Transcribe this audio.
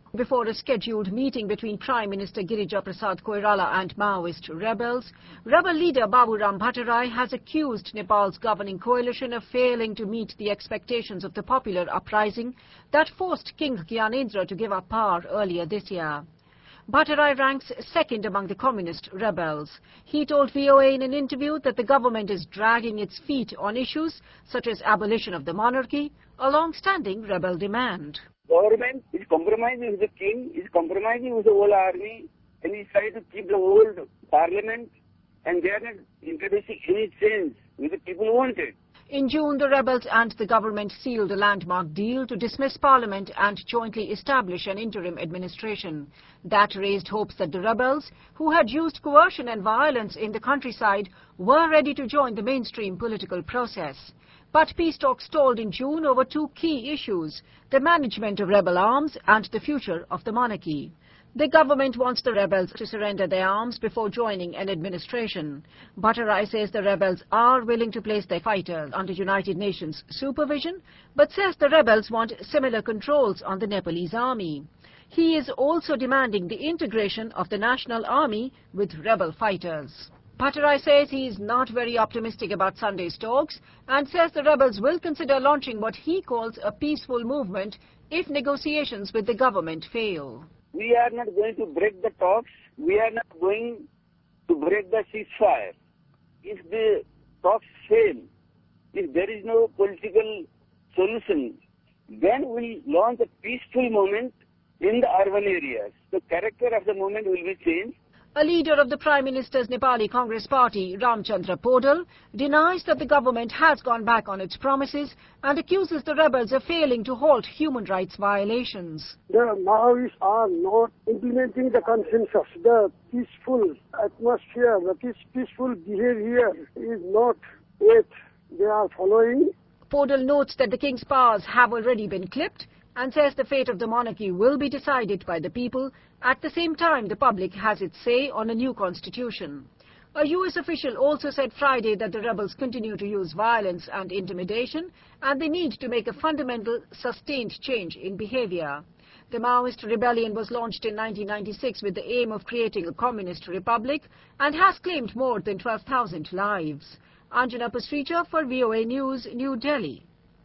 Before a scheduled meeting between Prime Minister Girija Prasad Koirala and Maoist rebels, rebel leader Baburam Bhattarai has accused Nepal's governing coalition of failing to meet the expectations of the popular uprising that forced King Gyanendra to give up power earlier this year. Bhattarai ranks second among the communist rebels. He told VOA in an interview that the government is dragging its feet on issues such as abolition of the monarchy, a long-standing rebel demand. Government is compromising with the king, is compromising with the whole army, and is trying to keep the old parliament, and they are not introducing any change which the people wanted. In June, the rebels and the government sealed a landmark deal to dismiss parliament and jointly establish an interim administration. That raised hopes that the rebels, who had used coercion and violence in the countryside, were ready to join the mainstream political process. But peace talks stalled in June over two key issues: the management of rebel arms and the future of the monarchy. The government wants the rebels to surrender their arms before joining an administration. Bhattarai says the rebels are willing to place their fighters under United Nations supervision, but says the rebels want similar controls on the Nepalese army. He is also demanding the integration of the national army with rebel fighters. Bhattarai says he is not very optimistic about Sunday's talks and says the rebels will consider launching what he calls a peaceful movement if negotiations with the government fail. We are not going to break the talks. We are not going to break the ceasefire. If the talks fail, if there is no political solution, then we'll launch a peaceful movement in the urban areas. The character of the movement will be changed. A leader of the Prime Minister's Nepali Congress Party, Ramchandra Podal, denies that the government has gone back on its promises and accuses the rebels of failing to halt human rights violations. The Maoists are not implementing the consensus. The peaceful atmosphere, the peaceful behavior is not what they are following. Podal notes that the king's powers have already been clipped and says the fate of the monarchy will be decided by the people. At the same time, the public has its say on a new constitution. A U.S. official also said Friday that the rebels continue to use violence and intimidation, and they need to make a fundamental, sustained change in behavior. The Maoist rebellion was launched in 1996 with the aim of creating a communist republic and has claimed more than 12,000 lives. Anjana Pasricha for VOA News, New Delhi.